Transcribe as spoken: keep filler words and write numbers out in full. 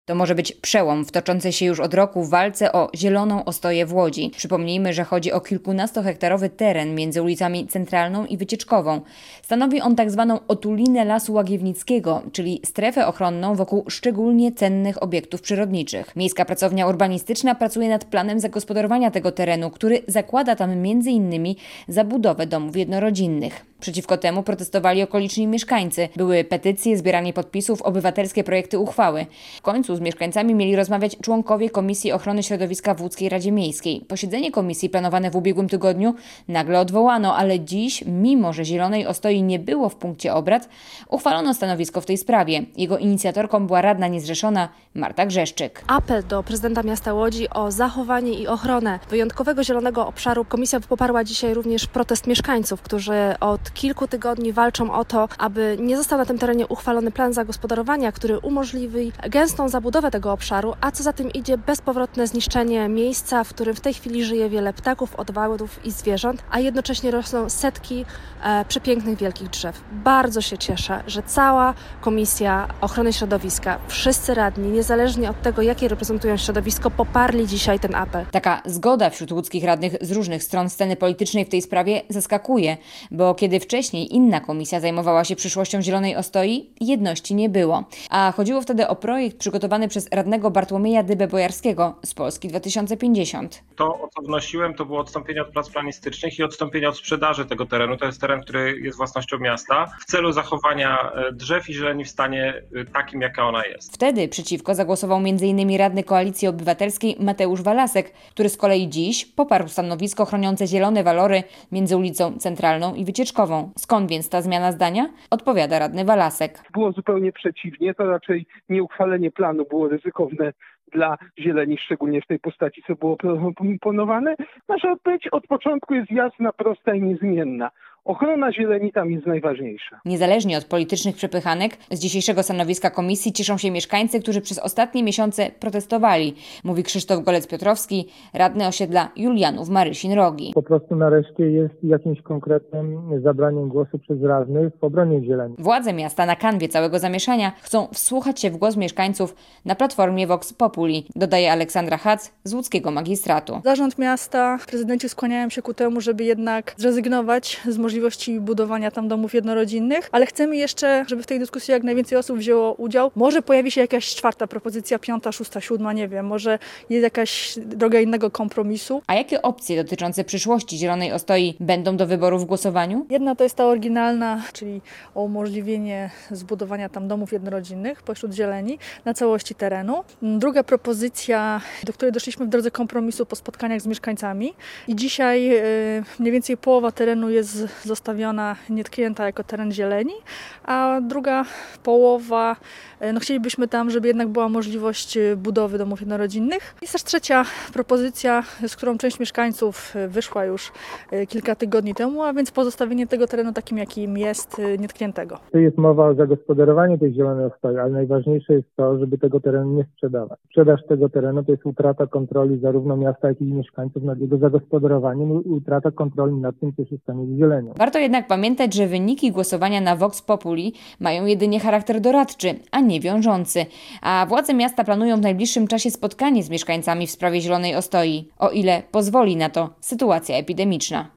To może być przełom w toczącej się już od roku walce o zieloną ostoję w Łodzi. Przypomnijmy, że chodzi o kilkunastohektarowy teren między ulicami Centralną i Wycieczkową. Stanowi on tak zwaną otulinę Lasu Łagiewnickiego, czyli strefę ochronną wokół szczególnie cennych obiektów przyrodniczych. Miejska Pracownia Urbanistyczna pracuje nad planem zagospodarowania tego terenu, który zakłada tam między innymi zabudowę domów jednorodzinnych. Przeciwko temu protestowali okoliczni mieszkańcy. Były petycje, zbieranie podpisów, obywatelskie projekty uchwały. W końcu z mieszkańcami mieli rozmawiać członkowie Komisji Ochrony Środowiska w Łódzkiej Radzie Miejskiej. Posiedzenie komisji planowane w ubiegłym tygodniu nagle odwołano, ale dziś, mimo że zielonej ostoi nie było w punkcie obrad, uchwalono stanowisko w tej sprawie. Jego inicjatorką była radna niezrzeszona Marta Grzeszczyk. Apel do prezydenta miasta Łodzi o zachowanie i ochronę wyjątkowego zielonego obszaru. Komisja poparła dzisiaj również protest mieszkańców, którzy od kilku tygodni walczą o to, aby nie został na tym terenie uchwalony plan zagospodarowania, który umożliwi gęstą zabudowę tego obszaru, a co za tym idzie bezpowrotne zniszczenie miejsca, w którym w tej chwili żyje wiele ptaków, owadów i zwierząt, a jednocześnie rosną setki e, przepięknych wielkich drzew. Bardzo się cieszę, że cała Komisja Ochrony Środowiska, wszyscy radni, niezależnie od tego, jakie reprezentują środowisko, poparli dzisiaj ten apel. Taka zgoda wśród łódzkich radnych z różnych stron sceny politycznej w tej sprawie zaskakuje, bo kiedy wcześniej inna komisja zajmowała się przyszłością zielonej ostoi, jedności nie było. A chodziło wtedy o projekt przygotowany przez radnego Bartłomieja Dybę-Bojarskiego z Polski dwa tysiące pięćdziesiąt. To, o co wnosiłem, to było odstąpienie od prac planistycznych i odstąpienie od sprzedaży tego terenu. To jest teren, który jest własnością miasta w celu zachowania drzew i zieleni w stanie takim, jaka ona jest. Wtedy przeciwko zagłosował między innymi radny Koalicji Obywatelskiej Mateusz Walasek, który z kolei dziś poparł stanowisko chroniące zielone walory między ulicą Centralną i Wycieczkową. Skąd więc ta zmiana zdania? Odpowiada radny Walasek. Było zupełnie przeciwnie, to raczej nieuchwalenie planu było ryzykowne dla zieleni, szczególnie w tej postaci, co było proponowane. Nasza odpowiedź od początku jest jasna, prosta i niezmienna. Ochrona zieleni tam jest najważniejsza. Niezależnie od politycznych przepychanek, z dzisiejszego stanowiska komisji cieszą się mieszkańcy, którzy przez ostatnie miesiące protestowali, mówi Krzysztof Golec-Piotrowski, radny osiedla Julianów-Marysin-Rogi. Po prostu nareszcie jest jakimś konkretnym zabraniem głosu przez radnych w obronie zieleni. Władze miasta na kanwie całego zamieszania chcą wsłuchać się w głos mieszkańców na platformie Vox Populi, dodaje Aleksandra Hac z łódzkiego magistratu. Zarząd miasta, prezydenci skłaniają się ku temu, żeby jednak zrezygnować z możliwości budowania tam domów jednorodzinnych, ale chcemy jeszcze, żeby w tej dyskusji jak najwięcej osób wzięło udział. Może pojawi się jakaś czwarta propozycja, piąta, szósta, siódma, nie wiem, może jest jakaś droga innego kompromisu. A jakie opcje dotyczące przyszłości zielonej ostoi będą do wyboru w głosowaniu? Jedna to jest ta oryginalna, czyli o umożliwienie zbudowania tam domów jednorodzinnych pośród zieleni na całości terenu. Druga propozycja, do której doszliśmy w drodze kompromisu po spotkaniach z mieszkańcami i dzisiaj yy, mniej więcej połowa terenu jest zostawiona, nietknięta jako teren zieleni, a druga połowa, no chcielibyśmy tam, żeby jednak była możliwość budowy domów jednorodzinnych. Jest też trzecia propozycja, z którą część mieszkańców wyszła już kilka tygodni temu, a więc pozostawienie tego terenu takim, jakim jest, nietkniętego. To jest mowa o zagospodarowaniu tej zielonej ostoi, ale najważniejsze jest to, żeby tego terenu nie sprzedawać. Sprzedaż tego terenu to jest utrata kontroli zarówno miasta, jak i mieszkańców nad jego zagospodarowaniem i utrata kontroli nad tym, co się stanie z zielenią. Warto jednak pamiętać, że wyniki głosowania na Vox Populi mają jedynie charakter doradczy, a nie wiążący. A władze miasta planują w najbliższym czasie spotkanie z mieszkańcami w sprawie zielonej ostoi, o ile pozwoli na to sytuacja epidemiczna.